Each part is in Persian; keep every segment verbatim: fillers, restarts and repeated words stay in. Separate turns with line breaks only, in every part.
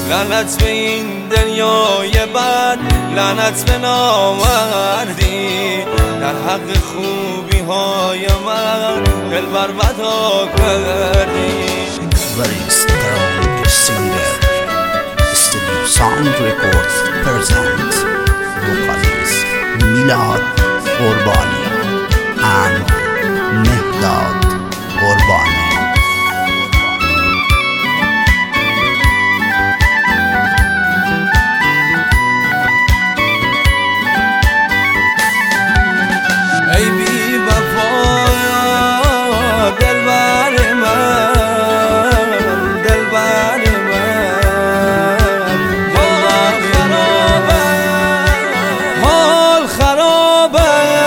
لعنت به این دنیای بد، لعنت به نامردی، در حق خوبی های من دل بربدا کردی.
Very strong singer, Studio Sound Records present vocalist Milad Qurbani and Mehdad Qurbani.
ای بی وفا دلبر من، دلبر من، حال خرابه، حال خرابه،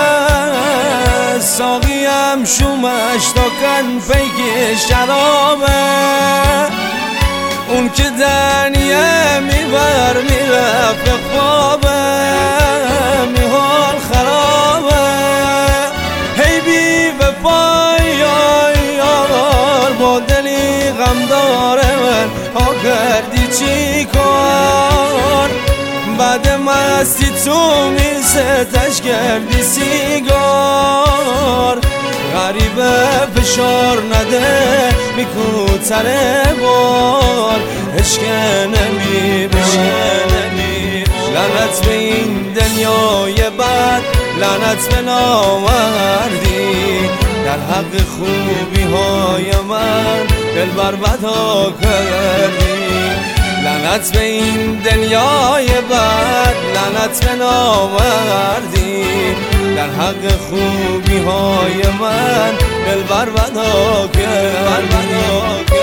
ساقیم شومش تا کن پیک شرابه، اون که دنیه میبر میرفت خوابه، می حال خرابه. هی بی وفای یار با دلی غم داره من، ها کردی چی کار؟ بعد مستی تو میستش کردی سیگار. غریبه فشار نده میکوتره بار، عشق نمی بشنمی. لعنت به این دنیای بد، لعنت به نامردی، در حق خوبی های من دل بربدا کردی. لعنت به این دنیای بد، لعنت به نامردی، در حق خوبی های من دل بربدا کردی.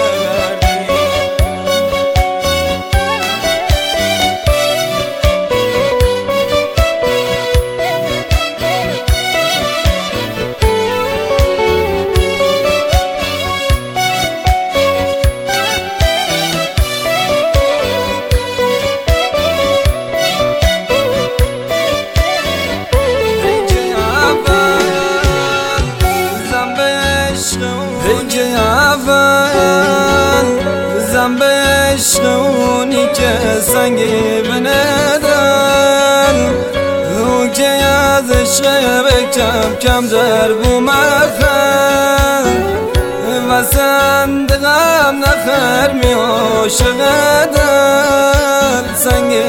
بزن به عشق اونی که سنگی بندن، اون که از عشق به کم کم در بومخن، و سندقم نخر می عاشقدن، سنگی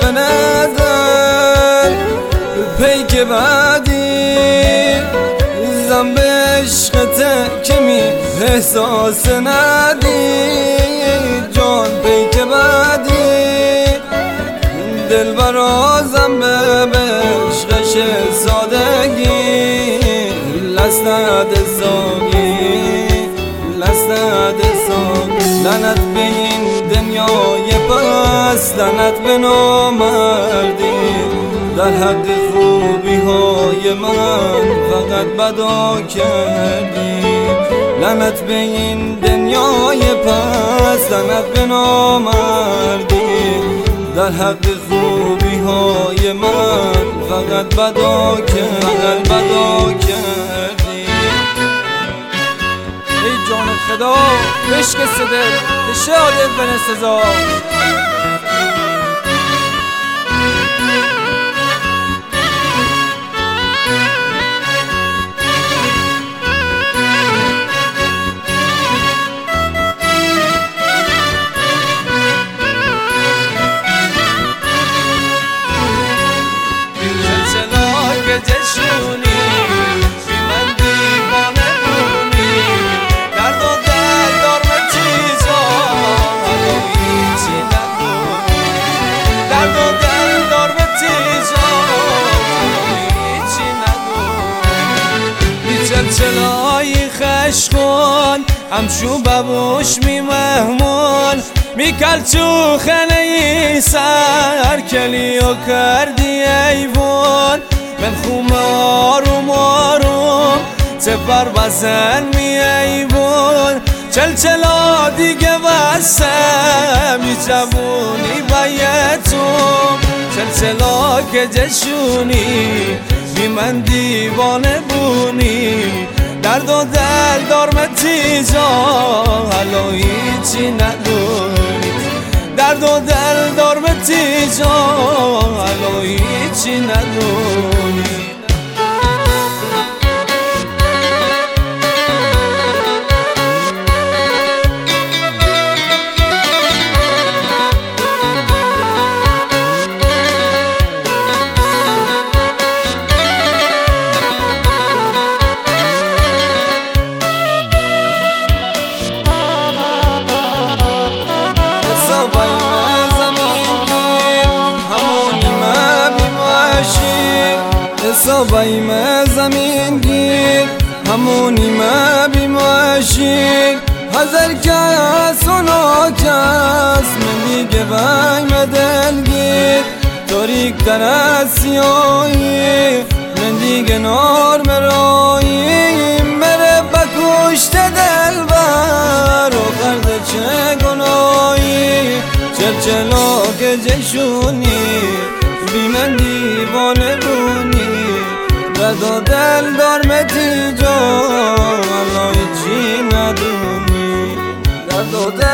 بندن پیک بعدی. زن به عشقته که می احساس ندی، جان پیک بعدی. دل برازم به عشقش سادگی، لسند ساگی، لسند ساگی. لعنت به این دنیای پس، لعنت به نامردی، در حق خوبی های من فقط بدا کردی. لعنت به این دنیای پس، لعنت به نامردی، در حق خوبی های من فقط بدا کردی، فقط بدا کردی.
ای جان خدا عشق صدر تشادت به نسزا.
جشونی بی من دیوانه بونی، درد و دل دارم چیزا حالا هیچی نکنی، درد و دل دارم چیزا حالا هیچی نکنی. بی چلچلای خشکن همشو ببوش می مهمون، می کلچو خنه ای سر کلی و کردی ایوون. من خوم آروم آروم سپر بزن می ایوون، چلچلا دیگه بسته می جوونی بیتون. چلچلا که جشونی بی من دیوانه بونی، درد و دل دارم تیجا حالا هیچی ندونی، درد و دل جا الو هیچی ندونی. حسابیم زمین گیر همونیم بیماشیر هزار کس اونا کس من دیگه بایم دلگیر تاریک در از سیاهی من دیگه نار مرایی مره بکشت دل بر و کرده چه گناهی چلچلا که جشونی بی من دیوانه بونی درد و دل دارمتی جا الان هیچی ندونی درد و دل